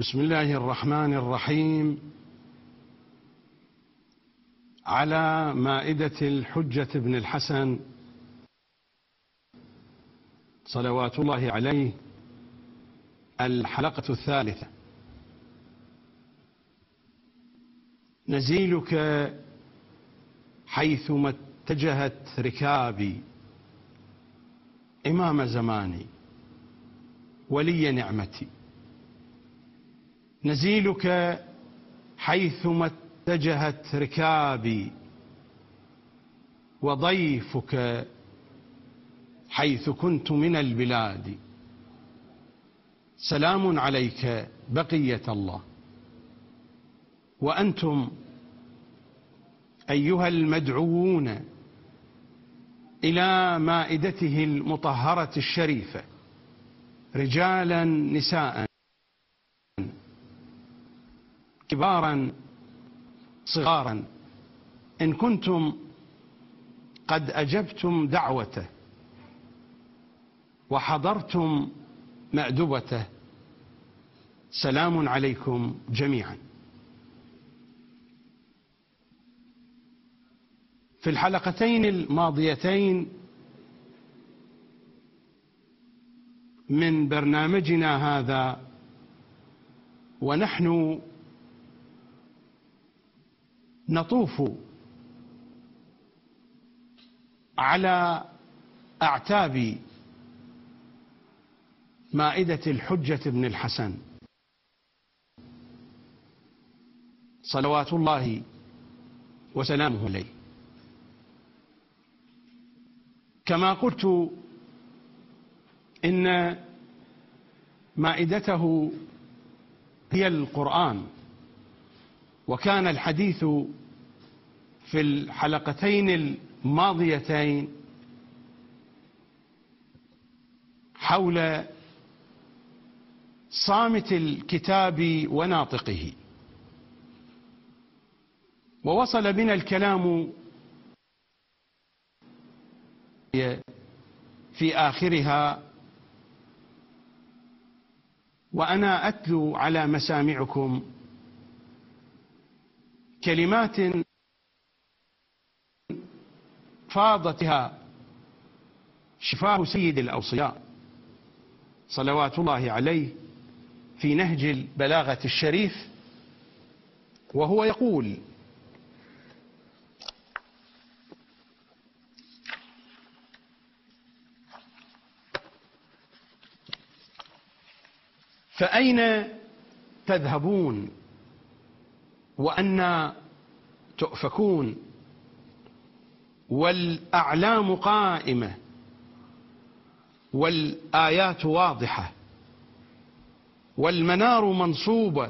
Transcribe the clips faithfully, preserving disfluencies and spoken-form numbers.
بسم الله الرحمن الرحيم. على مائدة الحجة بن الحسن صلوات الله عليه، الحلقة الثالثة. نزيلك حيثما اتجهت ركابي، إمام زماني ولي نعمتي. نزيلك حيثما اتجهت ركابي، وضيفك حيث كنت من البلاد. سلام عليك بقية الله. وأنتم أيها المدعوون إلى مائدته المطهرة الشريفة، رجالا نساء، كبارا صغارا، إن كنتم قد أجبتم دعوته وحضرتم مأدبته، سلام عليكم جميعا. في الحلقتين الماضيتين من برنامجنا هذا، ونحن نطوف على أعتاب مائدة الحجة بن الحسن صلوات الله وسلامه عليه، كما قلت إن مائدته هي القرآن. وكان الحديث في الحلقتين الماضيتين حول صامت الكتاب وناطقه، ووصل بنا الكلام في آخرها وأنا أتلو على مسامعكم كلمات فاضتها شفاه سيد الأوصياء صلوات الله عليه في نهج البلاغة الشريف، وهو يقول: فأين تذهبون وأنا تؤفكون؟ والأعلام قائمة والآيات واضحة والمنار منصوبة،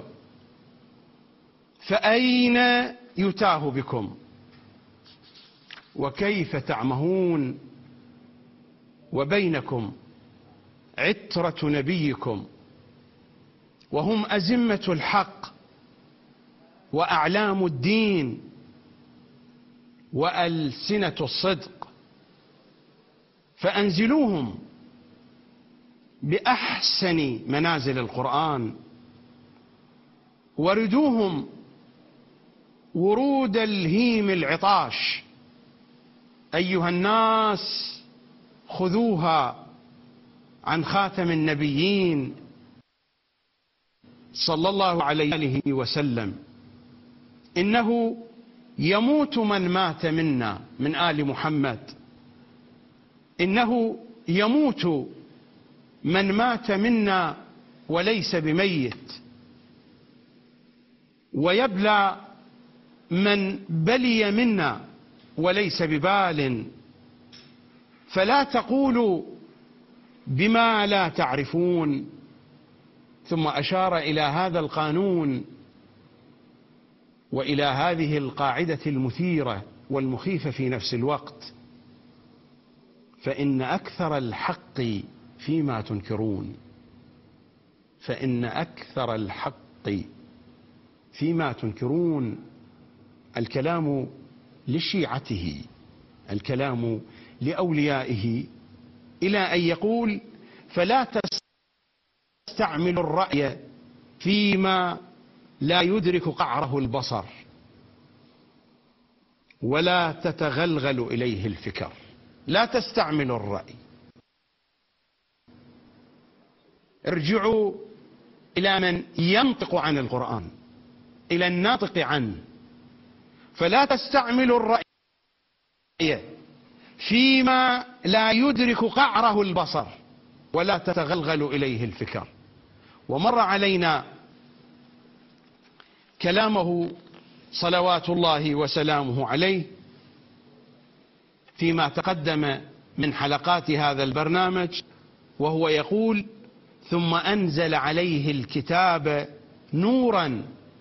فأين يتاه بكم؟ وكيف تعمهون وبينكم عترة نبيكم، وهم أزمة الحق وأعلام الدين وألسنة الصدق، فأنزلوهم بأحسن منازل القرآن، وردوهم ورود الهيم العطاش. أيها الناس، خذوها عن خاتم النبيين صلى الله عليه وسلم. إنه يموت من مات منا من آل محمد، إنه يموت من مات منا وليس بميت، ويبلى من بلي منا وليس ببال. فلا تقولوا بما لا تعرفون. ثم أشار إلى هذا القانون وإلى هذه القاعدة المثيرة والمخيفة في نفس الوقت: فإن أكثر الحق فيما تنكرون. فإن أكثر الحق فيما تنكرون. الكلام لشيعته، الكلام لأوليائه، إلى أن يقول: فلا تستعملوا الرأي فيما لا يدرك قعره البصر ولا تتغلغل إليه الفكر. لا تستعمل الرأي. ارجعوا إلى من ينطق عن القرآن، إلى الناطق عنه. فلا تستعملوا الرأي فيما لا يدرك قعره البصر ولا تتغلغل إليه الفكر. ومر علينا كلامه صلوات الله وسلامه عليه فيما تقدم من حلقات هذا البرنامج، وهو يقول: ثم أنزل عليه الكتاب نورا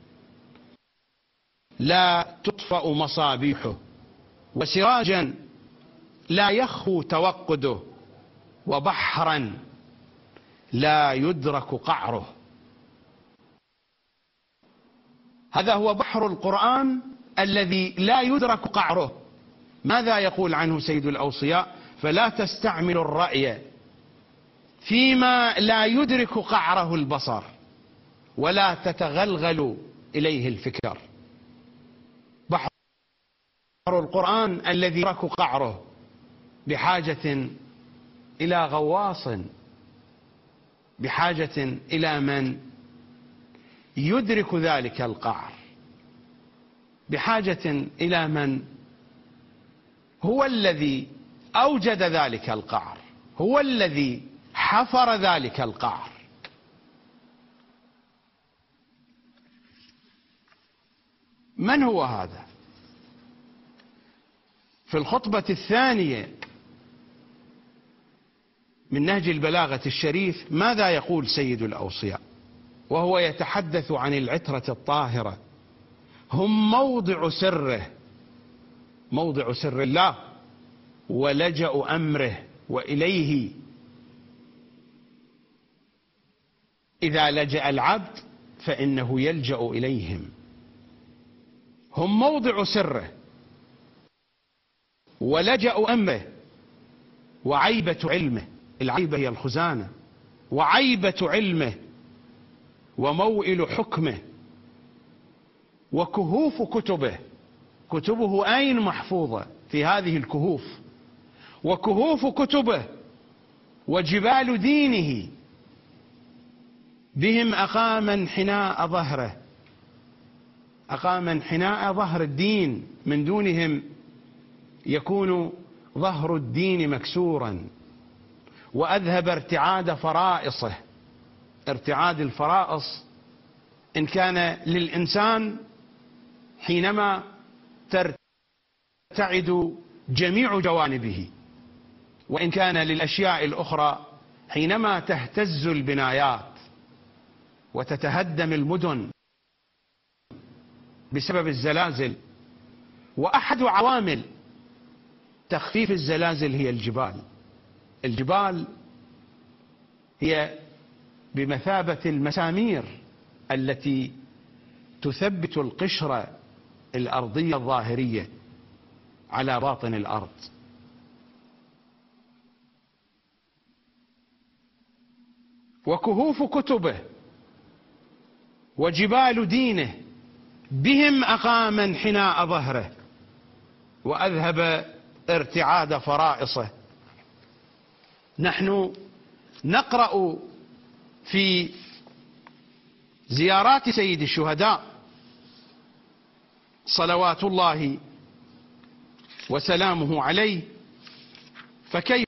لا تطفأ مصابيحه وسراجا لا يخفو توقده وبحرا لا يدرك قعره. هذا هو بحر القرآن الذي لا يدرك قعره. ماذا يقول عنه سيد الأوصياء؟ فلا تستعمل الرأي فيما لا يدرك قعره البصر ولا تتغلغل إليه الفكر. بحر القرآن الذي يدرك قعره بحاجة إلى غواص، بحاجة إلى من يدرك ذلك القعر، بحاجة إلى من هو الذي أوجد ذلك القعر، هو الذي حفر ذلك القعر. من هو هذا؟ في الخطبة الثانية من نهج البلاغة الشريف ماذا يقول سيد الأوصياء وهو يتحدث عن العترة الطاهرة؟ هم موضع سره، موضع سر الله ولجأ أمره، وإليه إذا لجأ العبد فإنه يلجأ إليهم. هم موضع سره ولجأ أمره وعيبة علمه. العيبة هي الخزانة، وعيبة علمه وموئل حكمه وكهوف كتبه. كتبه أين محفوظة؟ في هذه الكهوف. وكهوف كتبه وجبال دينه بهم أقام انحناء ظهره، أقام انحناء ظهر الدين، من دونهم يكون ظهر الدين مكسورا. وأذهب ارتعاد فرائصه. ارتعاد الفرائص إن كان للإنسان حينما ترتعد جميع جوانبه، وإن كان للأشياء الأخرى حينما تهتز البنايات وتتهدم المدن بسبب الزلازل. وأحد عوامل تخفيف الزلازل هي الجبال. الجبال هي بمثابة المسامير التي تثبت القشرة الأرضية الظاهرية على باطن الأرض. وكهوف كتبه وجبال دينه بهم أقام انحناء ظهره وأذهب ارتعاد فرائصه. نحن نقرأ في زيارات سيد الشهداء صلوات الله وسلامه عليه، فكيف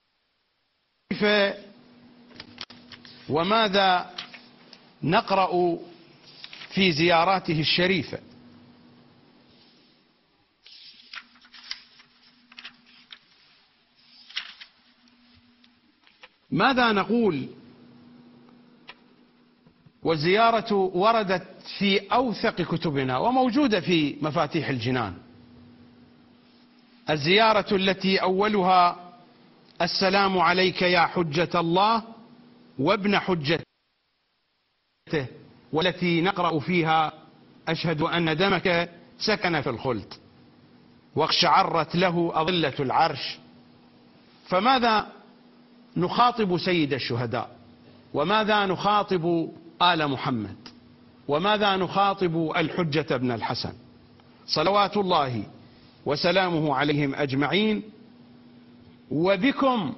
وماذا نقرأ في زياراته الشريفة؟ ماذا نقول؟ والزيارة وردت في أوثق كتبنا وموجودة في مفاتيح الجنان. الزيارة التي أولها السلام عليك يا حجة الله وابن حجته، والتي نقرأ فيها أشهد أن دمك سكن في الخلد واقشعرت له أظلة العرش. فماذا نخاطب سيد الشهداء وماذا نخاطب آل محمد؟ وماذا نخاطب الحجة بن الحسن صلوات الله وسلامه عليهم أجمعين؟ وبكم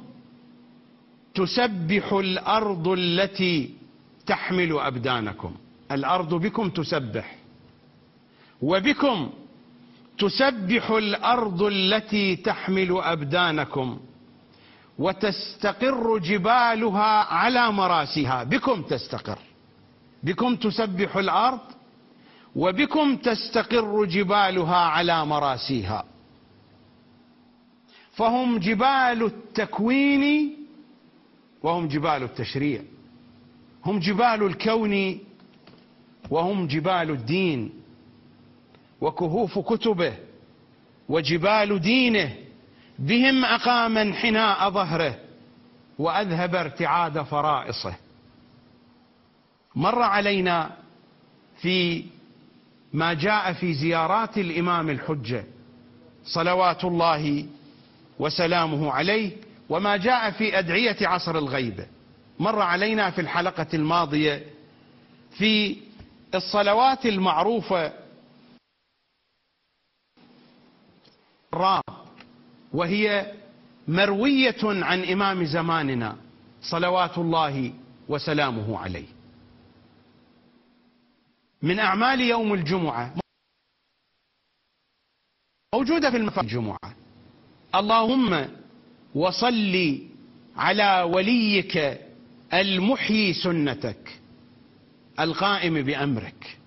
تسبح الأرض التي تحمل أبدانكم. الأرض بكم تسبح، وبكم تسبح الأرض التي تحمل أبدانكم وتستقر جبالها على مراسيها. بكم تستقر، بكم تسبح الأرض وبكم تستقر جبالها على مراسيها. فهم جبال التكوين وهم جبال التشريع، هم جبال الكون وهم جبال الدين، وكهوف كتبه وجبال دينه، بهم أقام انحناء ظهره وأذهب ارتعاد فرائصه. مر علينا في ما جاء في زيارات الإمام الحجة صلوات الله وسلامه عليه، وما جاء في أدعية عصر الغيبة. مر علينا في الحلقة الماضية في الصلوات المعروفة الراب، وهي مروية عن إمام زماننا صلوات الله وسلامه عليه. من أعمال يوم الجمعة موجودة في المفاتيح الجمعة: اللهم وصل على وليك المحيي سنتك القائم بأمرك.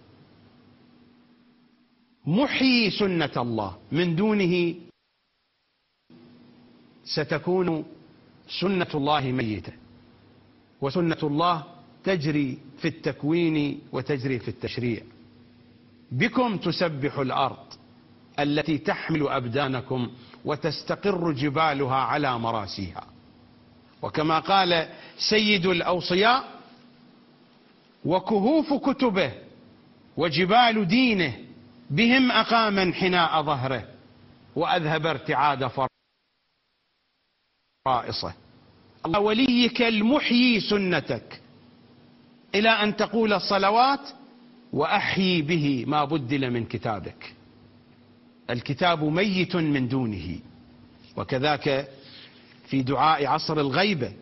محيي سنة الله، من دونه ستكون سنة الله ميتة، وسنة الله تجري في التكوين وتجري في التشريع. بكم تسبح الأرض التي تحمل أبدانكم وتستقر جبالها على مراسيها. وكما قال سيد الأوصياء: وكهوف كتبه وجبال دينه، بهم أقام انحناء ظهره وأذهب ارتعاد فرائصه. الله وليك المحيي سنتك، إلى أن تقول الصلوات: وأحيي به ما بدل من كتابك. الكتاب ميت من دونه. وكذاك في دعاء عصر الغيبة: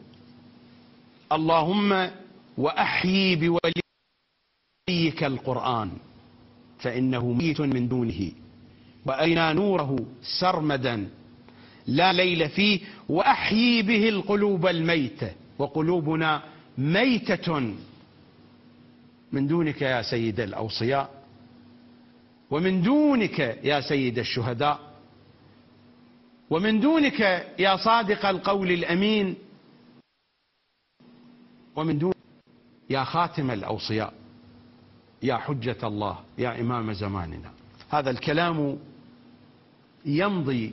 اللهم وأحيي بوليك القرآن فإنه ميت من دونه، وأرنا نوره سرمدا لا ليل فيه، وأحيي به القلوب الميتة، وقلوبنا ميتة من دونك يا سيد الأوصياء، ومن دونك يا سيد الشهداء، ومن دونك يا صادق القول الأمين، ومن دونك يا خاتم الأوصياء، يا حجة الله، يا إمام زماننا. هذا الكلام يمضي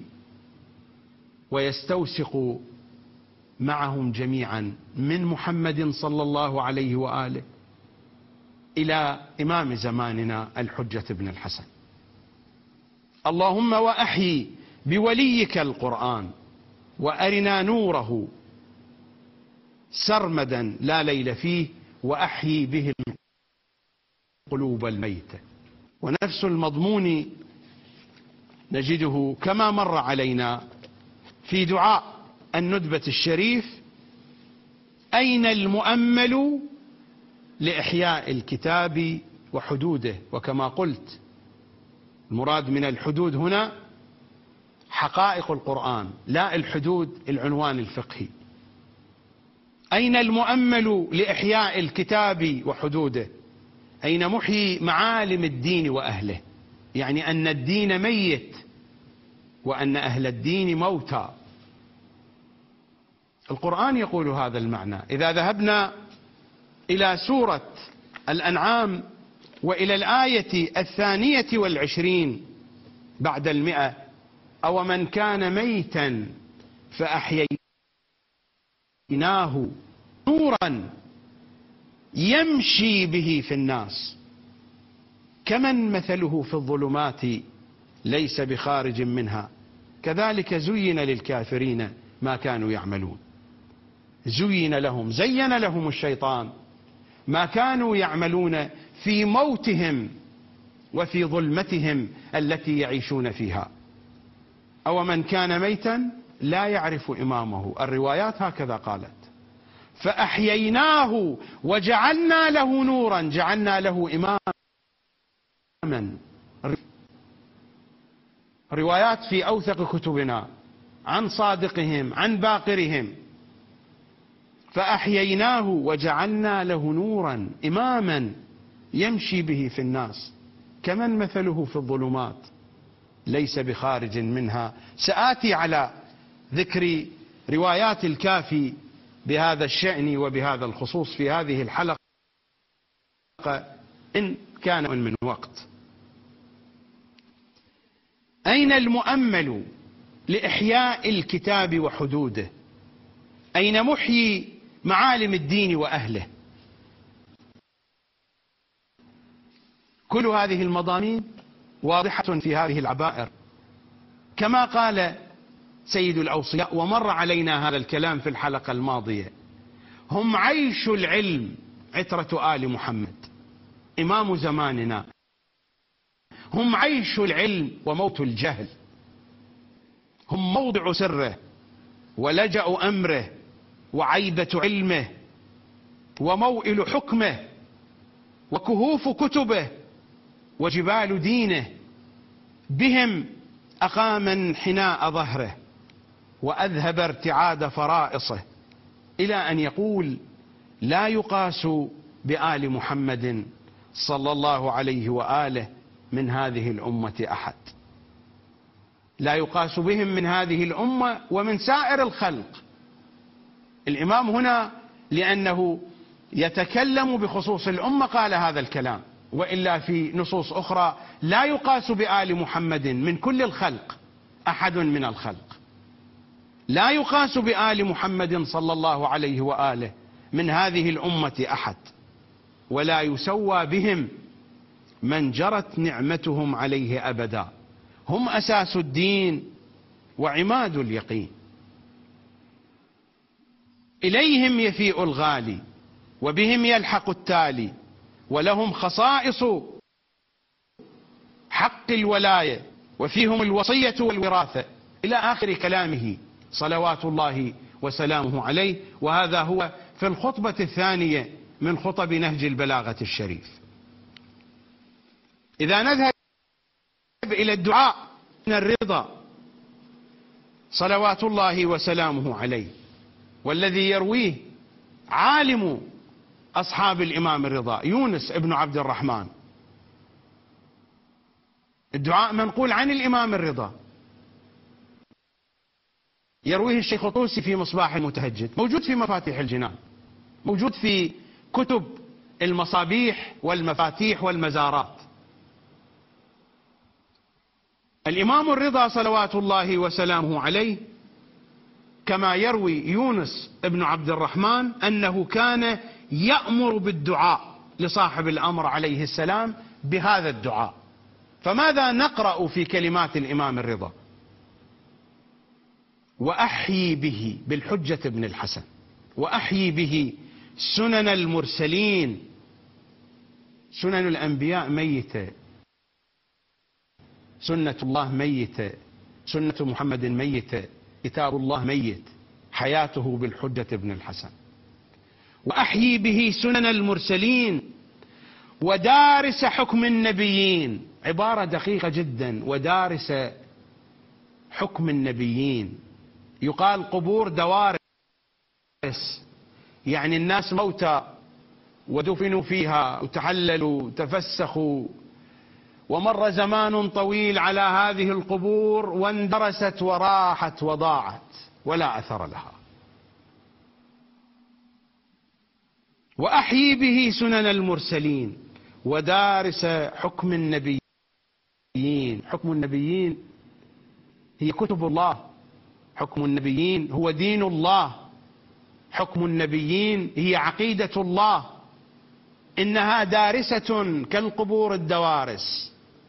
ويستوثق معهم جميعا من محمد صلى الله عليه وآله إلى إمام زماننا الحجة بن الحسن. اللهم وأحيي بوليك القرآن وأرنا نوره سرمدا لا ليل فيه، وأحيي به القلوب الميتة. ونفس المضمون نجده كما مر علينا في دعاء الندبة الشريف: أين المؤمل لإحياء الكتاب وحدوده. وكما قلت المراد من الحدود هنا حقائق القرآن، لا الحدود العنوان الفقهي. أين المؤمل لإحياء الكتاب وحدوده؟ أين محيي معالم الدين وأهله؟ يعني أن الدين ميت وأن أهل الدين موتى. القرآن يقول هذا المعنى. إذا ذهبنا إلى سورة الأنعام وإلى الآية الثانية والعشرين بعد المئة: أو من كان ميتا فأحييناه نورا يمشي به في الناس كمن مثله في الظلمات ليس بخارج منها كذلك زين للكافرين ما كانوا يعملون. زين لهم، زين لهم الشيطان ما كانوا يعملون في موتهم وفي ظلمتهم التي يعيشون فيها. أو من كان ميتا لا يعرف إمامه، الروايات هكذا قالت. فأحييناه وجعلنا له نورا، جعلنا له إماما. روايات في أوثق كتبنا عن صادقهم عن باقرهم. فأحييناه وجعلنا له نورا، إماما يمشي به في الناس كمن مثله في الظلمات ليس بخارج منها. سآتي على ذكر روايات الكافي بهذا الشأن وبهذا الخصوص في هذه الحلقة إن كان من وقت. أين المؤمل لإحياء الكتاب وحدوده؟ أين محيي معالم الدين وأهله؟ كل هذه المضامين واضحة في هذه العبائر، كما قال سيد الأوصياء، ومر علينا هذا الكلام في الحلقة الماضية: هم عيش العلم عترة آل محمد، إمام زماننا. هم عيش العلم وموت الجهل، هم موضع سره ولجأ أمره وعيبة علمه وموئل حكمه وكهوف كتبه وجبال دينه. بهم أقام انحناء ظهره وأذهب ارتعاد فرائصه، إلى أن يقول: لا يقاس بآل محمد صلى الله عليه وآله من هذه الأمة أحد. لا يقاس بهم من هذه الأمة ومن سائر الخلق. الإمام هنا لأنه يتكلم بخصوص الأمة قال هذا الكلام، وإلا في نصوص أخرى: لا يقاس بآل محمد من كل الخلق أحد من الخلق. لا يقاس بآل محمد صلى الله عليه وآله من هذه الأمة أحد، ولا يسوى بهم من جرت نعمتهم عليه أبدا. هم أساس الدين وعماد اليقين. إليهم يفيء الغالي وبهم يلحق التالي، ولهم خصائص حق الولاية وفيهم الوصية والوراثة، إلى آخر كلامه صلوات الله وسلامه عليه. وهذا هو في الخطبة الثانية من خطب نهج البلاغة الشريف. إذا نذهب إلى الدعاء من الرضا صلوات الله وسلامه عليه، والذي يرويه عالم أصحاب الإمام الرضا يونس ابن عبد الرحمن. الدعاء منقول عن الإمام الرضا، يرويه الشيخ الطوسي في مصباح المتهجد، موجود في مفاتيح الجنان، موجود في كتب المصابيح والمفاتيح والمزارات. الإمام الرضا صلوات الله وسلامه عليه كما يروي يونس ابن عبد الرحمن أنه كان يأمر بالدعاء لصاحب الأمر عليه السلام بهذا الدعاء. فماذا نقرأ في كلمات الإمام الرضا؟ وأحيي به بالحجة ابن الحسن، وأحيي به سنن المرسلين. سنن الأنبياء ميتة، سنة الله ميتة، سنة محمد ميتة، كتاب الله ميت، حياته بالحجة ابن الحسن. وأحيي به سنن المرسلين ودارس حكم النبيين. عبارة دقيقة جدا، ودارس حكم النبيين. يقال قبور دوارس، يعني الناس موتى ودفنوا فيها وتحللوا وتفسخوا، ومر زمان طويل على هذه القبور واندرست وراحت وضاعت ولا أثر لها. وأحيي به سنن المرسلين ودارس حكم النبيين. حكم النبيين هي كتب الله، حكم النبيين هو دين الله، حكم النبيين هي عقيدة الله. إنها دارسة كالقبور الدوارس،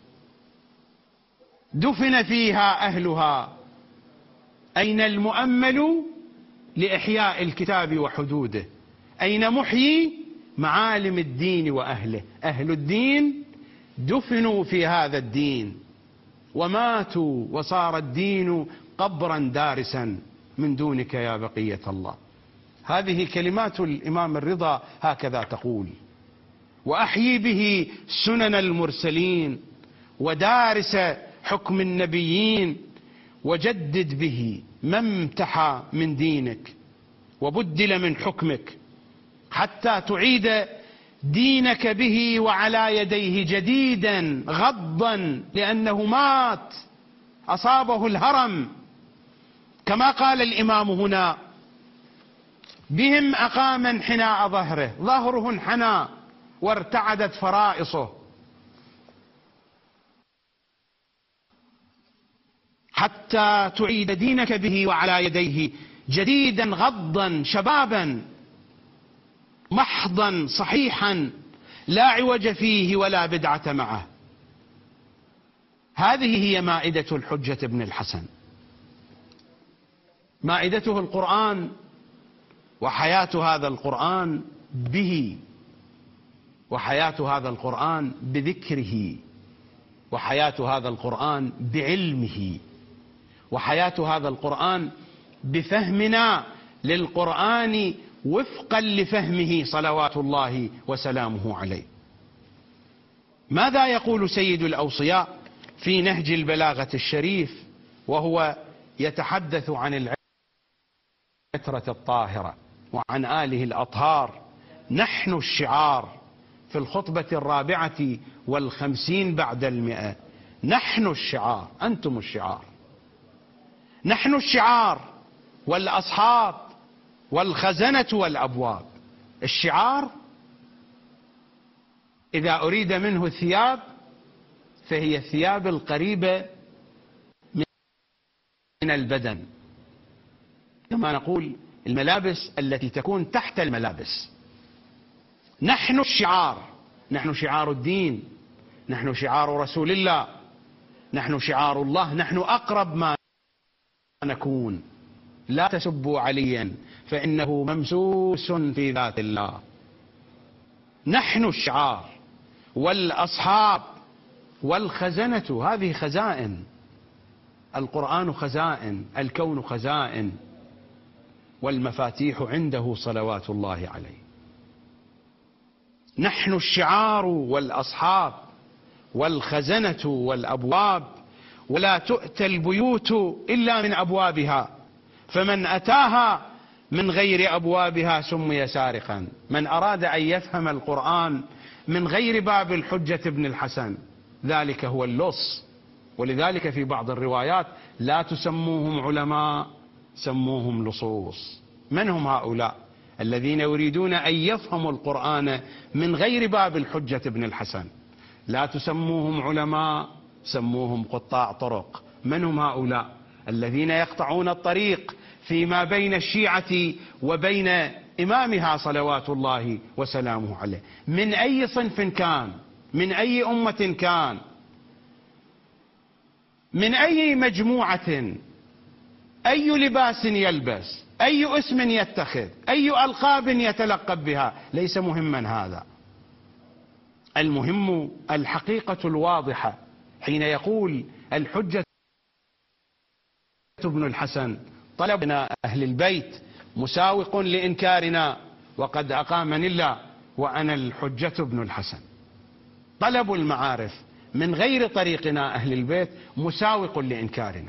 دفن فيها أهلها. أين المؤمل لإحياء الكتاب وحدوده؟ أين محيي معالم الدين وأهله. أهل الدين دفنوا في هذا الدين وماتوا، وصار الدين قبرا دارسا من دونك يا بقية الله. هذه كلمات الإمام الرضا هكذا تقول: وأحيي به سنن المرسلين ودارس حكم النبيين، وجدد به ما امتحى من دينك وبدل من حكمك، حتى تعيد دينك به وعلى يديه جديدا غضا، لأنه مات أصابه الهرم، كما قال الإمام هنا: بهم أقام انحناء ظهره، ظهره انحنى وارتعدت فرائصه، حتى تعيد دينك به وعلى يديه جديدا غضا شبابا محضا صحيحا لا عوج فيه ولا بدعة معه. هذه هي مائدة الحجة ابن الحسن. مائدته القرآن، وحياة هذا القرآن به، وحياة هذا القرآن بذكره، وحياة هذا القرآن بعلمه، وحياة هذا القرآن بفهمنا للقرآن وفقا لفهمه صلوات الله وسلامه عليه. ماذا يقول سيد الأوصياء في نهج البلاغة الشريف وهو يتحدث عن العترة الطاهرة وعن آله الأطهار؟ نحن الشعار في الخطبة الرابعة والخمسين بعد المئة. نحن الشعار، أنتم الشعار. نحن الشعار والأصحاب والخزنة والأبواب. الشعار إذا أريد منه الثياب فهي الثياب القريبة من البدن، كما نقول الملابس التي تكون تحت الملابس. نحن الشعار، نحن شعار الدين، نحن شعار رسول الله، نحن شعار الله، نحن أقرب ما نكون. لا تسبوا عليا فإنه ممسوس في ذات الله. نحن الشعار والأصحاب والخزنة، هذه خزائن. القرآن خزائن، الكون خزائن، والمفاتيح عنده صلوات الله عليه. نحن الشعار والأصحاب والخزنة والأبواب، ولا تؤتى البيوت إلا من أبوابها، فمن أتاها من غير أبوابها سمي سارقا. من أراد أن يفهم القرآن من غير باب الحجة ابن الحسن ذلك هو اللص. ولذلك في بعض الروايات: لا تسموهم علماء، سموهم لصوص. من هم هؤلاء الذين يريدون أن يفهموا القرآن من غير باب الحجة ابن الحسن؟ لا تسموهم علماء، سموهم قطاع طرق. من هم هؤلاء الذين يقطعون الطريق فيما بين الشيعة وبين إمامها صلوات الله وسلامه عليه، من أي صنف كان، من أي أمة كان، من أي مجموعة، أي لباس يلبس، أي اسم يتخذ، أي ألقاب يتلقب بها، ليس مهما هذا. المهم الحقيقة الواضحة. حين يقول الحجة ابن الحسن: طلبنا أهل البيت مساوق لإنكارنا، وقد أقامني الله وأنا الحجة ابن الحسن. طلب المعارف من غير طريقنا أهل البيت مساوق لإنكارنا.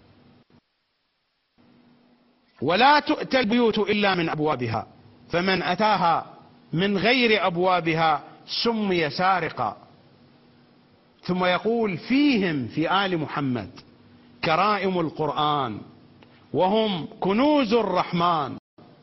ولا تؤتى البيوت إلا من أبوابها، فمن أتاها من غير أبوابها سمي سارقا. ثم يقول: فيهم، في آل محمد، كرائم القرآن، وهم كنوز الرحمن،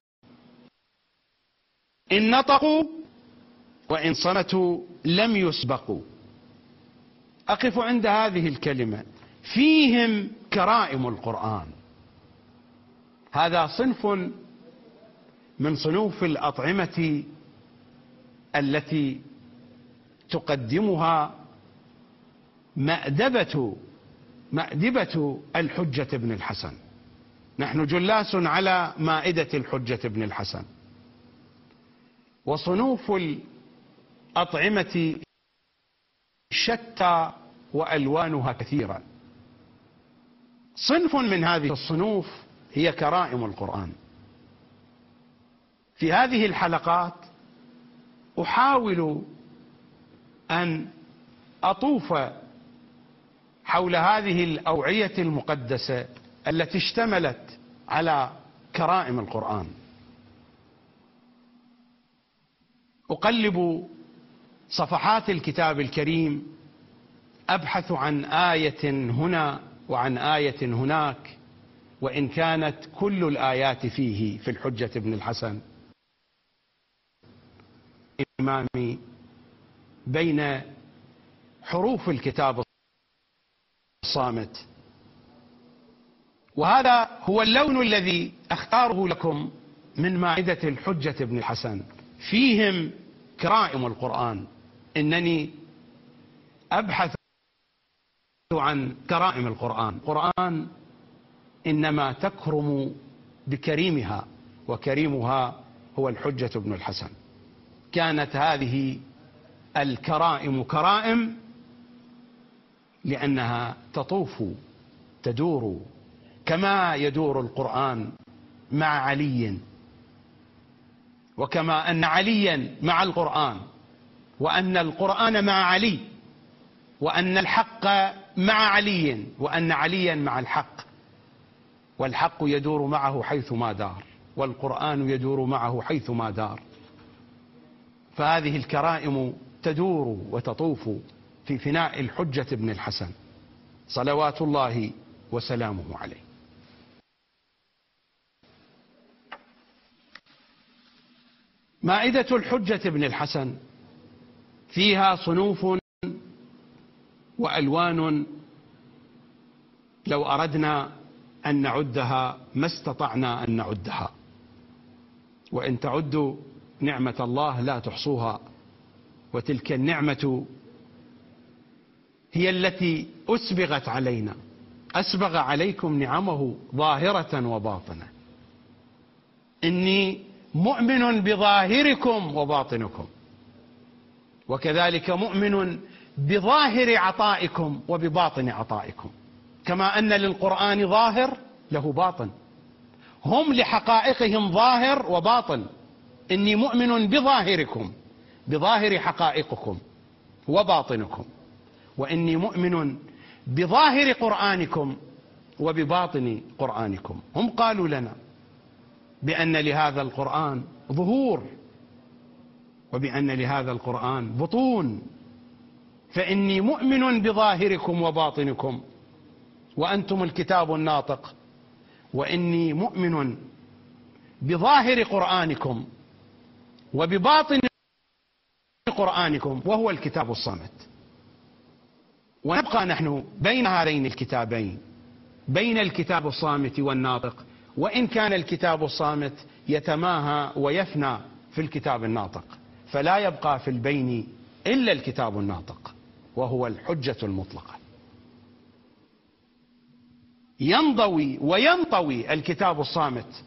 إن نطقوا وإن صمتوا لم يسبقوا. أقف عند هذه الكلمة: فيهم كرائم القرآن. هذا صنف من صنوف الأطعمة التي تقدمها مأدبة مأدبة الحجة ابن الحسن. نحن جلاس على مائدة الحجة ابن الحسن، وصنوف الأطعمة شتى وألوانها كثيرة. صنف من هذه الصنوف هي كرائم القرآن. في هذه الحلقات أحاول أن أطوف حول هذه الأوعية المقدسة التي اشتملت على كرائم القرآن. أقلب صفحات الكتاب الكريم أبحث عن آية هنا وعن آية هناك، وإن كانت كل الآيات فيه في الحجة بن الحسن إمامي بين حروف الكتاب الصامت. وهذا هو اللون الذي أختاره لكم من مائدة الحجة بن الحسن، فيهم كرائم القرآن. إنني أبحث عن كرائم القرآن. القرآن إنما تكرم بكريمها، وكريمها هو الحجة بن الحسن. كانت هذه الكرائم كرائم لأنها تطوف تدور كما يدور القرآن مع علي، وكما أن عليا مع القرآن، وأن القرآن مع علي، وأن الحق مع علي، وأن عليا مع الحق، والحق يدور معه حيث ما دار، والقرآن يدور معه حيث ما دار. فهذه الكرائم تدور وتطوف في فناء الحجة بن الحسن صلوات الله وسلامه عليه. مائدة الحجة بن الحسن فيها صنوف وألوان لو أردنا أن نعدها ما استطعنا أن نعدها، وإن تعدوا نعمة الله لا تحصوها. وتلك النعمة هي التي أسبغت علينا، أسبغ عليكم نعمه ظاهرة وباطنة. إني مؤمن بظاهركم وباطنكم، وكذلك مؤمن بظاهر عطائكم وبباطن عطائكم. كما أن للقرآن ظاهر له باطن، هم لحقائقهم ظاهر وباطن. إني مؤمن بظاهركم، بظاهر حقائقكم وباطنكم، وإني مؤمن بظاهر قرآنكم وبباطن قرآنكم. هم قالوا لنا بأن لهذا القرآن ظهور، وبأن لهذا القرآن بطون. فإني مؤمن بظاهركم وباطنكم وأنتم الكتاب الناطق، وإني مؤمن بظاهر قرآنكم وبباطن قرآنكم وهو الكتاب الصامت. ونبقى نحن بين هذين الكتابين، بين الكتاب الصامت والناطق، وإن كان الكتاب الصامت يتماهى ويفنى في الكتاب الناطق، فلا يبقى في البين إلا الكتاب الناطق وهو الحجة المطلقة. ينضوي وينطوي الكتاب الصامت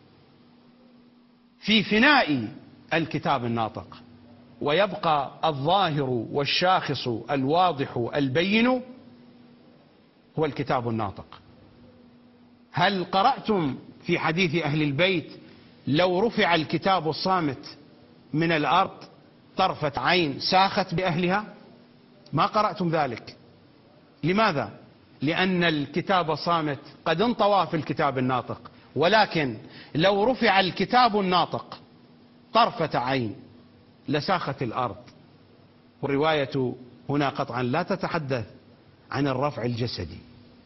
في فناء الكتاب الناطق، ويبقى الظاهر والشاخص الواضح البين هو الكتاب الناطق. هل قرأتم في حديث أهل البيت لو رفع الكتاب الصامت من الأرض طرفة عين ساخت بأهلها؟ ما قرأتم ذلك. لماذا؟ لأن الكتاب الصامت قد انطوى في الكتاب الناطق، ولكن لو رفع الكتاب الناطق طرفة عين لساخت الأرض. والرواية هنا قطعا لا تتحدث عن الرفع الجسدي،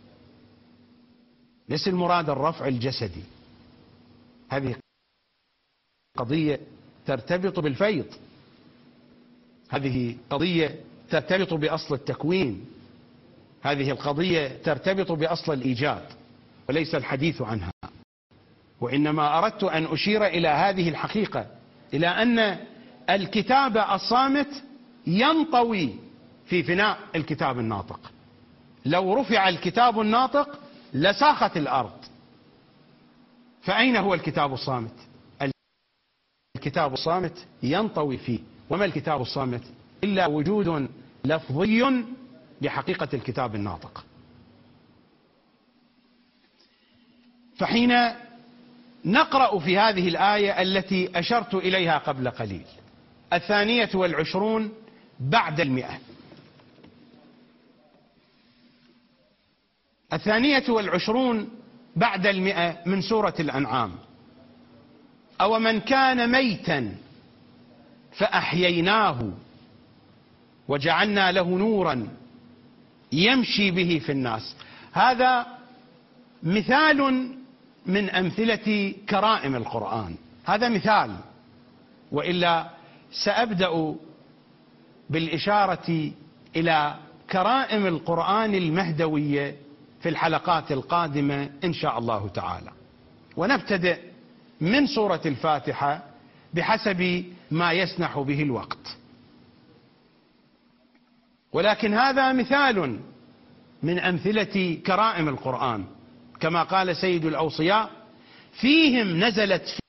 ليس المراد الرفع الجسدي، هذه قضية ترتبط بالفيض، هذه قضية ترتبط بأصل التكوين، هذه القضية ترتبط بأصل الإيجاد، وليس الحديث عنها. وإنما أردت أن أشير إلى هذه الحقيقة، إلى أن الكتاب الصامت ينطوي في فناء الكتاب الناطق. لو رفع الكتاب الناطق لساخت الأرض. فأين هو الكتاب الصامت؟ الكتاب الصامت ينطوي فيه. وما الكتاب الصامت إلا وجود لفظي لحقيقة الكتاب الناطق. فحين نقرأ في هذه الآية التي أشرت إليها قبل قليل، الثانية والعشرون بعد المئة، الثانية والعشرون بعد المئة من سورة الأنعام: أو من كان ميتا فأحييناه وجعلنا له نورا يمشي به في الناس. هذا مثال من أمثلة كرائم القرآن، هذا مثال، وإلا سأبدأ بالإشارة إلى كرائم القرآن المهدوية في الحلقات القادمة إن شاء الله تعالى. ونبتدئ من سورة الفاتحة بحسب ما يسنح به الوقت. ولكن هذا مثال من أمثلة كرائم القرآن، كما قال سيد الأوصياء: فيهم نزلت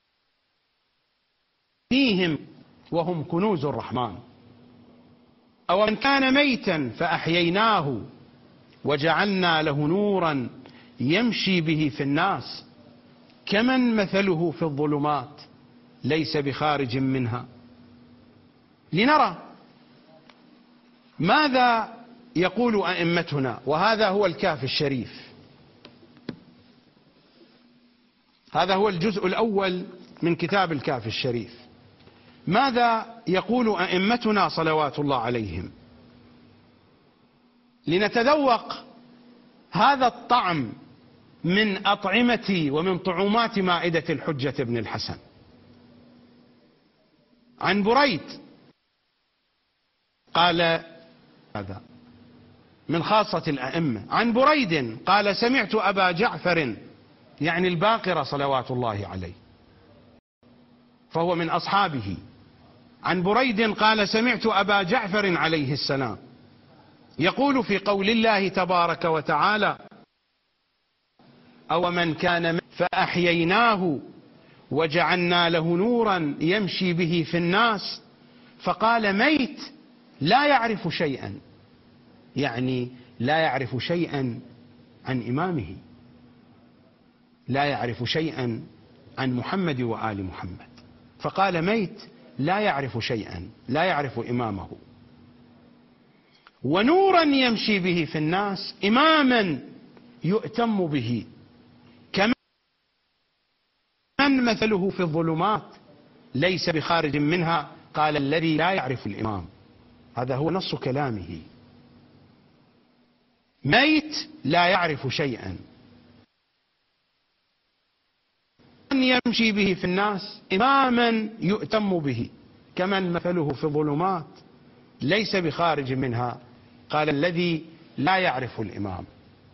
فيهم وهم كنوز الرحمن. أو من كان ميتا فأحييناه وجعلنا له نورا يمشي به في الناس كمن مثله في الظلمات ليس بخارج منها. لنرى ماذا يقول أئمتنا، وهذا هو الكهف الشريف، هذا هو الجزء الأول من كتاب الكهف الشريف. ماذا يقول أئمتنا صلوات الله عليهم؟ لنتذوق هذا الطعم من أطعمة ومن طعومات مائدة الحجة بن الحسن. عن بريد قال هذا من خاصة الأئمة: عن بريد قال: سمعت أبا جعفر، يعني الباقر صلوات الله عليه، فهو من أصحابه. عن بريد قال: سمعت أبا جعفر عليه السلام يقول في قول الله تبارك وتعالى: أو من كان فأحييناه وجعلنا له نورا يمشي به في الناس. فقال: ميت لا يعرف شيئا، يعني لا يعرف شيئا عن إمامه، لا يعرف شيئا عن محمد وآل محمد. فقال: ميت لا يعرف شيئا، لا يعرف إمامه. ونورا يمشي به في الناس، إماما يؤتم به، كمن مثله في الظلمات ليس بخارج منها. قال: الذي لا يعرف الإمام. هذا هو نص كلامه: ميت لا يعرف شيئا، يمشي به في الناس، إماما يؤتم به، كمن مثله في الظلمات ليس بخارج منها. قال: الذي لا يعرف الإمام.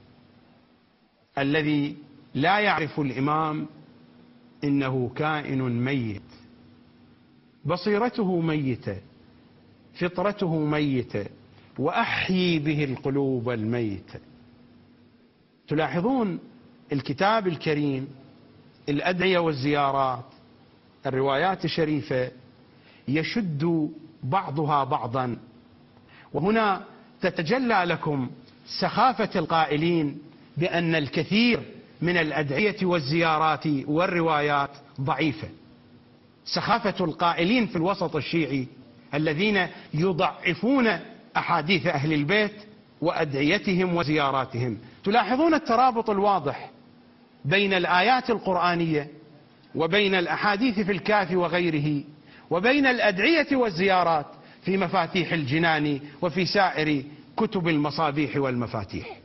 الذي لا يعرف الإمام إنه كائن ميت، بصيرته ميتة، فطرته ميتة، وأحيي به القلوب الميتة. تلاحظون الكتاب الكريم، الأدعية والزيارات، الروايات الشريفة يشد بعضها بعضا. وهنا تتجلى لكم سخافة القائلين بأن الكثير من الأدعية والزيارات والروايات ضعيفة. سخافة القائلين في الوسط الشيعي الذين يضعفون أحاديث أهل البيت وأدعيتهم وزياراتهم. تلاحظون الترابط الواضح بين الآيات القرآنية وبين الأحاديث في الكافي وغيره، وبين الأدعية والزيارات في مفاتيح الجنان وفي سائر كتب المصابيح والمفاتيح.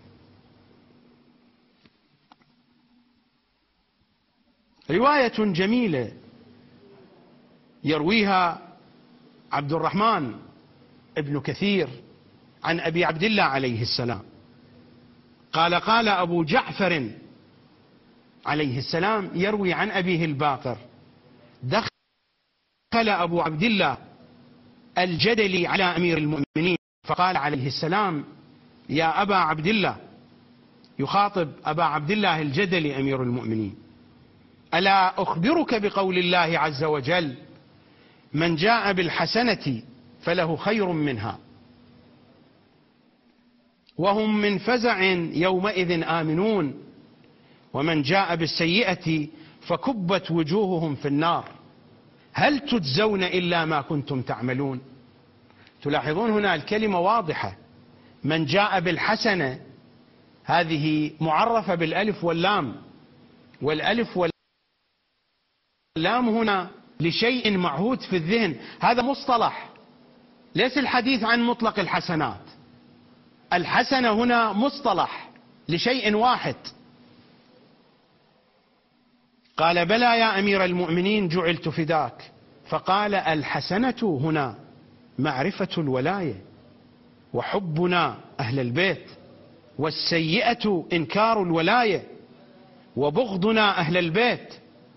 رواية جميلة يرويها عبد الرحمن ابن كثير عن أبي عبد الله عليه السلام قال: قال أبو جعفر عليه السلام يروي عن أبيه الباقر: دخل أبو عبد الله الجدلي على أمير المؤمنين فقال عليه السلام: يا أبا عبد الله، يخاطب أبا عبد الله الجدلي أمير المؤمنين: ألا أخبرك بقول الله عز وجل: من جاء بالحسنة فله خير منها وهم من فزع يومئذ آمنون ومن جاء بالسيئة فكبت وجوههم في النار هل تجزون إلا ما كنتم تعملون. تلاحظون هنا الكلمة واضحة، من جاء بالحسنة هذه معرفة بالألف واللام، والألف واللام هنا لشيء معهود في الذهن، هذا مصطلح، ليس الحديث عن مطلق الحسنات. الحسنة هنا مصطلح لشيء واحد. قال بلى يا أمير المؤمنين جعلت فداك، فقال الحسنة هنا معرفة الولاية وحبنا أهل البيت، والسيئة إنكار الولاية وبغضنا أهل البيت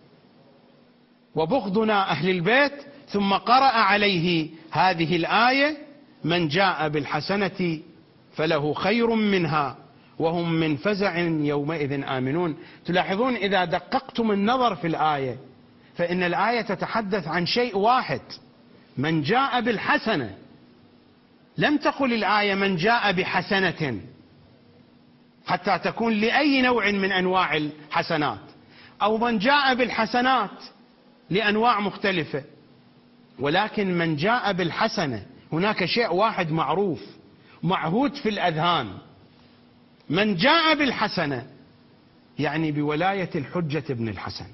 وبغضنا أهل البيت. ثم قرأ عليه هذه الآية من جاء بالحسنة فله خير منها وهم من فزع يومئذ آمنون. تلاحظون إذا دققتم النظر في الآية فإن الآية تتحدث عن شيء واحد، من جاء بالحسنة. لم تقل الآية من جاء بحسنة حتى تكون لأي نوع من أنواع الحسنات، أو من جاء بالحسنات لأنواع مختلفة، ولكن من جاء بالحسنة هناك شيء واحد معروف معهود في الأذهان، من جاء بالحسنة يعني بولاية الحجة ابن الحسن،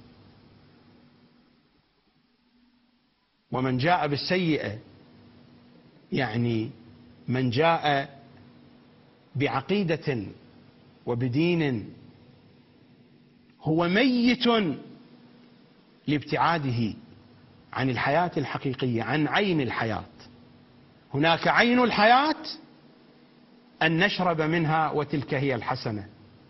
ومن جاء بالسيئة يعني من جاء بعقيدة وبدين هو ميت لابتعاده عن الحياة الحقيقية، عن عين الحياة. هناك عين الحياة أن نشرب منها وتلك هي الحسنة،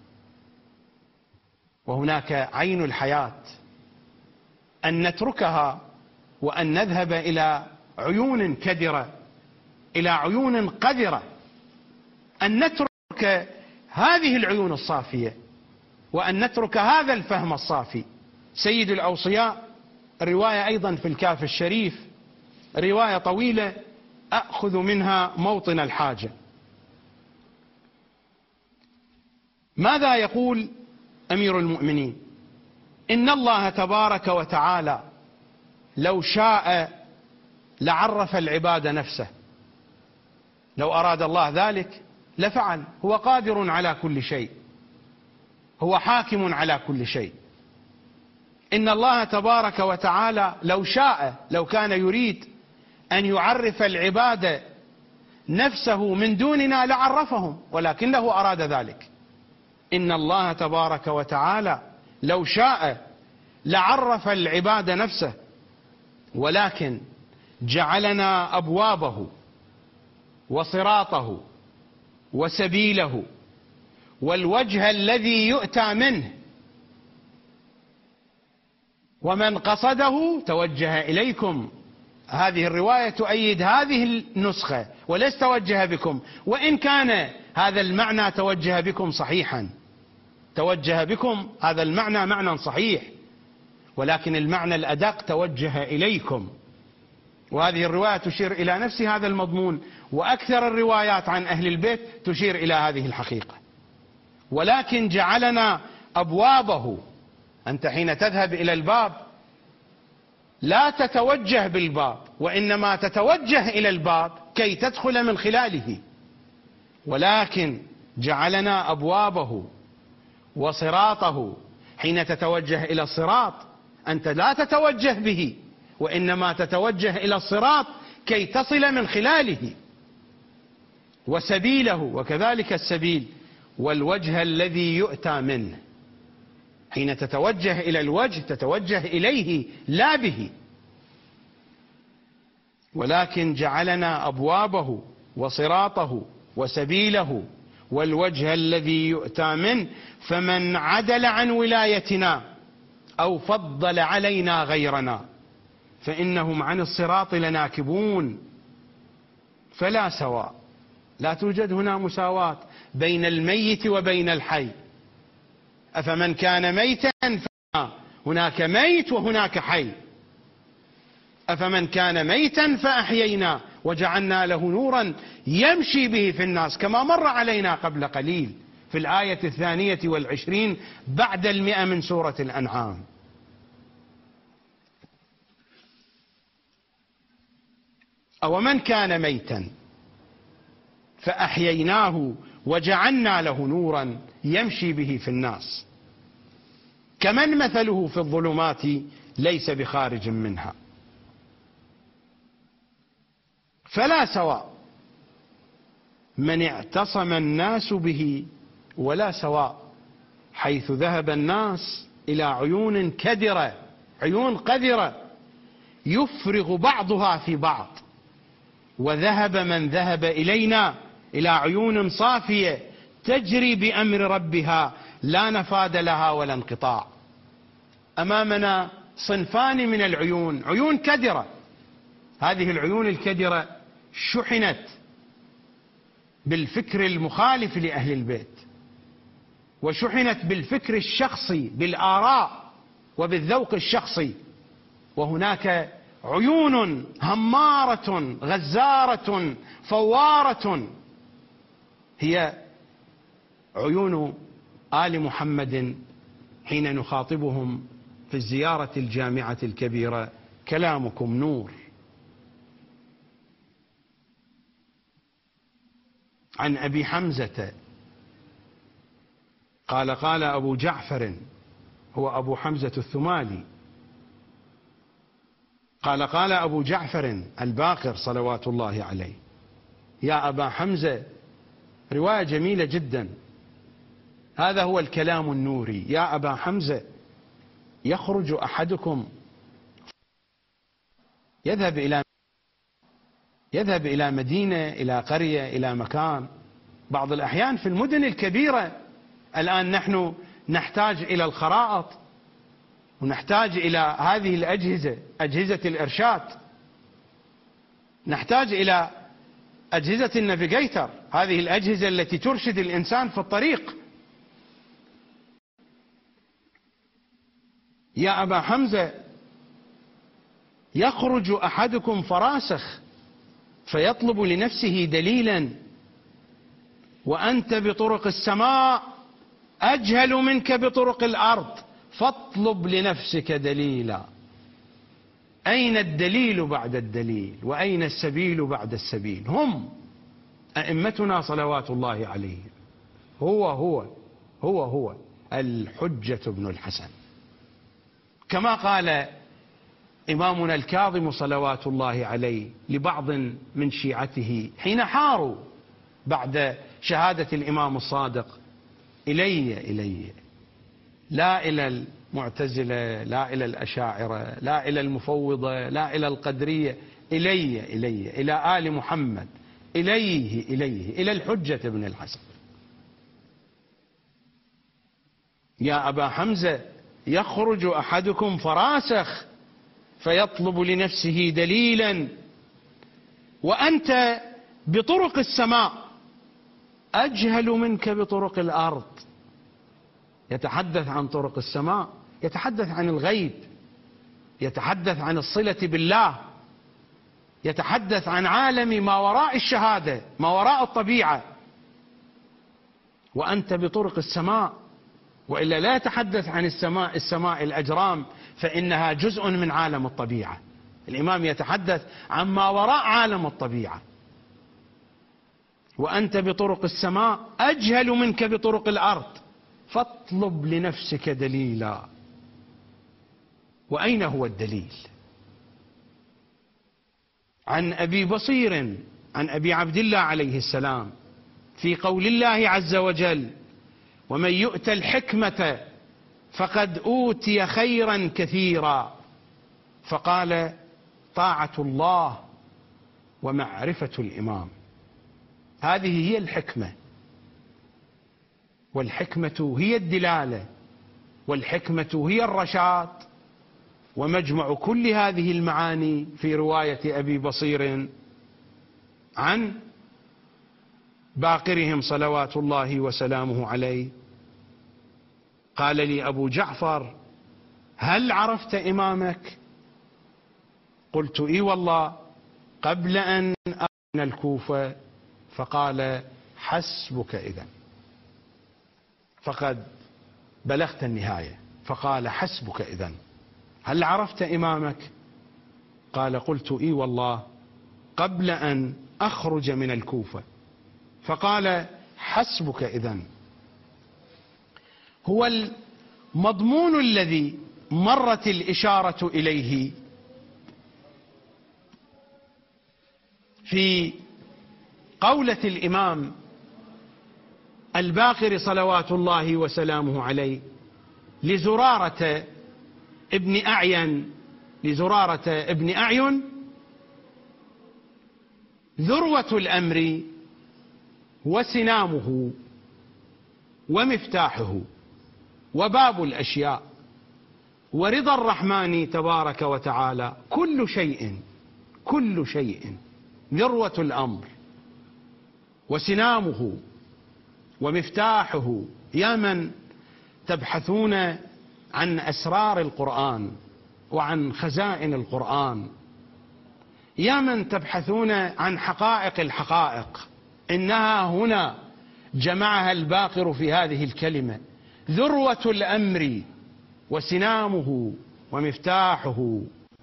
وهناك عين الحياة أن نتركها وأن نذهب إلى عيون كدرة، إلى عيون قذرة، أن نترك هذه العيون الصافية وأن نترك هذا الفهم الصافي. سيد الأوصياء، رواية أيضا في الكاف الشريف، رواية طويلة أخذ منها موطن الحاجة. ماذا يقول أمير المؤمنين؟ إن الله تبارك وتعالى لو شاء لعرف العباد نفسه، لو أراد الله ذلك لفعل، هو قادر على كل شيء، هو حاكم على كل شيء. إن الله تبارك وتعالى لو شاء، لو كان يريد أن يعرف العباد نفسه من دوننا لعرفهم، ولكنه أراد ذلك. إن الله تبارك وتعالى لو شاء لعرف العباد نفسه، ولكن جعلنا أبوابه وصراطه وسبيله والوجه الذي يؤتى منه، ومن قصده توجه إليكم. هذه الرواية تؤيد هذه النسخة، وليس توجه بكم، وإن كان هذا المعنى توجه بكم صحيحا، توجه بكم هذا المعنى معنى صحيح، ولكن المعنى الأدق توجه إليكم. وهذه الرواية تشير إلى نفس هذا المضمون، وأكثر الروايات عن أهل البيت تشير إلى هذه الحقيقة. ولكن جعلنا أبوابه، أنت حين تذهب إلى الباب لا تتوجه بالباب، وإنما تتوجه إلى الباب كي تدخل من خلاله، ولكن جعلنا أبوابه وصراطه. حين تتوجه إلى الصراط أنت لا تتوجه به، وإنما تتوجه إلى الصراط كي تصل من خلاله، وسبيله، وكذلك السبيل، والوجه الذي يؤتى منه. حين تتوجه إلى الوجه تتوجه إليه لا به. ولكن جعلنا أبوابه وصراطه وسبيله والوجه الذي يؤتى منه، فمن عدل عن ولايتنا أو فضل علينا غيرنا فإنهم عن الصراط لناكبون. فلا سواء، لا توجد هنا مساواة بين الميت وبين الحي. أفمن كان ميتا فهناك ميت وهناك حي، أفمن كان ميتا فأحيينا وجعلنا له نورا يمشي به في الناس كما مر علينا قبل قليل في الآية الثانية والعشرين بعد المئة من سورة الأنعام. أومن كان ميتا فأحييناه وجعلنا له نورا يمشي به في الناس كمن مثله في الظلمات ليس بخارج منها. فلا سواء من اعتصم الناس به ولا سواء حيث ذهب الناس إلى عيون كدرة، عيون قذرة يفرغ بعضها في بعض، وذهب من ذهب إلينا إلى عيون صافية تجري بأمر ربها لا نفاد لها ولا انقطاع. أمامنا صنفان من العيون، عيون كدرة، هذه العيون الكدرة شحنت بالفكر المخالف لأهل البيت، وشحنت بالفكر الشخصي بالآراء وبالذوق الشخصي، وهناك عيون همارة غزارة فوارة هي عيون آل محمد حين نخاطبهم في الزيارة الجامعة الكبيرة: كلامكم نور. عن أبي حمزة قال قال أبو جعفر، هو أبو حمزة الثمالي، قال قال أبو جعفر الباقر صلوات الله عليه: يا أبا حمزة، رواية جميلة جدا، هذا هو الكلام النوري. يا أبا حمزة، يخرج أحدكم يذهب إلى يذهب إلى مدينة، إلى قرية، إلى مكان، بعض الأحيان في المدن الكبيرة. الآن نحن نحتاج إلى الخرائط ونحتاج إلى هذه الأجهزة، أجهزة الإرشاد، نحتاج إلى أجهزة النافيجيتر، هذه الأجهزة التي ترشد الإنسان في الطريق. يا أبا حمزة، يخرج أحدكم فراسخ فيطلب لنفسه دليلا، وأنت بطرق السماء أجهل منك بطرق الأرض، فاطلب لنفسك دليلا. أين الدليل بعد الدليل؟ وأين السبيل بعد السبيل؟ هم أئمتنا صلوات الله عليهم. هو هو هو هو الحجة بن الحسن، كما قال إمامنا الكاظم صلوات الله عليه لبعض من شيعته حين حاروا بعد شهادة الإمام الصادق: إلي إلي، لا إلى المعتزلة، لا إلى الأشاعرة، لا إلى المفوضة، لا إلى القدرية، إلي إلي، إلى آل محمد، إليه إليه، إلى الحجة بن الحسن. يا أبا حمزة، يخرج أحدكم فراسخ فيطلب لنفسه دليلا، وأنت بطرق السماء أجهل منك بطرق الأرض. يتحدث عن طرق السماء، يتحدث عن الغيب، يتحدث عن الصلة بالله، يتحدث عن عالم ما وراء الشهادة، ما وراء الطبيعة، وأنت بطرق السماء. وإلا لا يتحدث عن السماء، السماء الأجرام، فإنها جزء من عالم الطبيعة. الإمام يتحدث عن ما وراء عالم الطبيعة. وأنت بطرق السماء أجهل منك بطرق الأرض، فاطلب لنفسك دليلا. وأين هو الدليل؟ عن أبي بصير عن أبي عبد الله عليه السلام في قول الله عز وجل: ومن يؤت الحكمة فقد أوتي خيرا كثيرا، فقال: طاعة الله ومعرفة الإمام. هذه هي الحكمة، والحكمة هي الدلالة، والحكمة هي الرشاد، ومجمع كل هذه المعاني في رواية أبي بصير عن باقرهم صلوات الله وسلامه عليه. قال لي أبو جعفر: هل عرفت إمامك؟ قلت إي والله قبل أن أكون الكوفة. فقال حسبك إذن، فقد بلغت النهاية. فقال حسبك إذن، هل عرفت إمامك؟ قال قلت إي والله قبل أن أخرج من الكوفة. فقال حسبك إذن. هو المضمون الذي مرت الإشارة إليه في قولة الإمام الباقر صلوات الله وسلامه عليه لزرارة ابن أعين لزرارة ابن أعين: ذروة الأمر وسنامه ومفتاحه وباب الأشياء ورضا الرحمن تبارك وتعالى كل شيء كل شيء ذروة الأمر وسنامه ومفتاحه. يا من تبحثون عن أسرار القرآن وعن خزائن القرآن، يا من تبحثون عن حقائق الحقائق، إنها هنا جمعها الباقر في هذه الكلمة: ذروة الأمر وسنامه ومفتاحه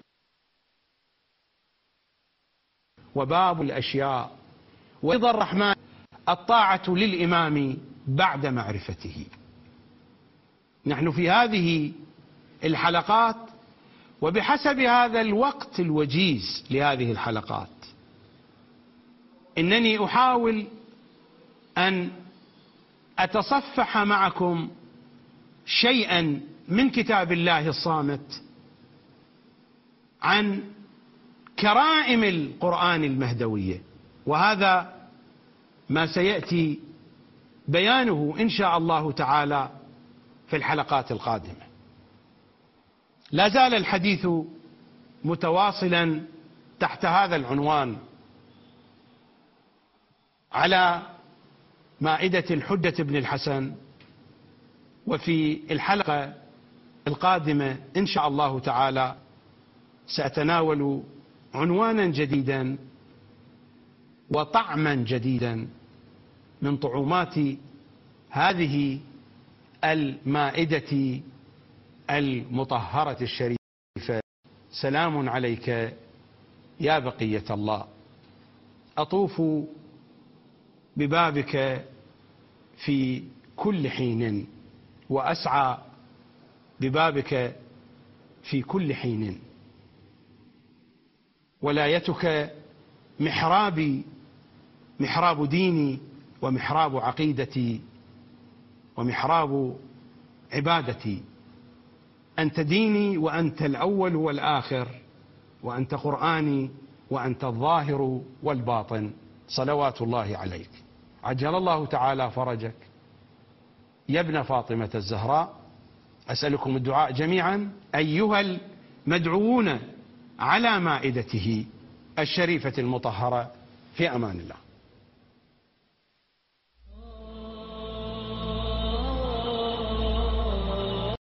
وباب الأشياء ورضا الرحمن. الطاعة للإمام بعد معرفته. نحن في هذه الحلقات وبحسب هذا الوقت الوجيز لهذه الحلقات إنني أحاول أن أتصفح معكم شيئا من كتاب الله الصامت عن كرائم القرآن المهدوية، وهذا ما سيأتي بيانه إن شاء الله تعالى في الحلقات القادمة. لا زال الحديث متواصلا تحت هذا العنوان على مائدة الحجة بن الحسن، وفي الحلقة القادمة إن شاء الله تعالى سأتناول عنوانا جديدا وطعما جديدا من طعومات هذه المائدة المطهرة الشريفة. سلام عليك يا بقية الله. أطوف ببابك في كل حين وأسعى ببابك في كل حين. ولايتك محرابي، محراب ديني ومحراب عقيدتي ومحراب عبادتي. أنت ديني وأنت الأول والآخر، وأنت قرآني وأنت الظاهر والباطن. صلوات الله عليك. عجل الله تعالى فرجك يا ابن فاطمة الزهراء. أسألكم الدعاء جميعا أيها المدعوون على مائدته الشريفة المطهرة. في أمان الله.